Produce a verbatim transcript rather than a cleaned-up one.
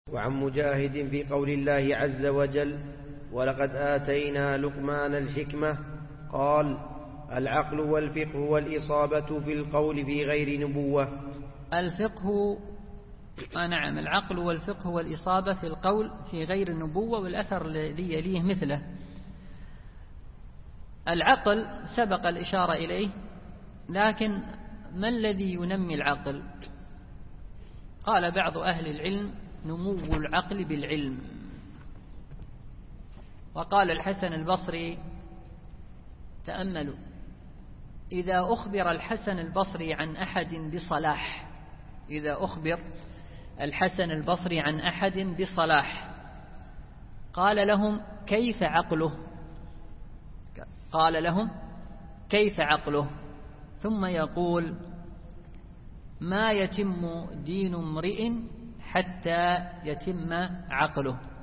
وعن مجاهد في قول الله عز وجل ولقد آتينا لقمان الحكمة قال العقل والفقه والإصابة في القول في غير نبوة. الفقه آه نعم العقل والفقه والإصابة في القول في غير النبوة، والأثر الذي يليه مثله. العقل سبق الإشارة إليه، لكن ما الذي ينمي العقل؟ قال بعض أهل العلم نمو العقل بالعلم. وقال الحسن البصري تأملوا: إذا أخبر الحسن البصري عن أحد بصلاح إذا أخبر الحسن البصري عن أحد بصلاح قال لهم كيف عقله قال لهم كيف عقله ثم يقول ما يتم دين امرئ حتى يتم عقله.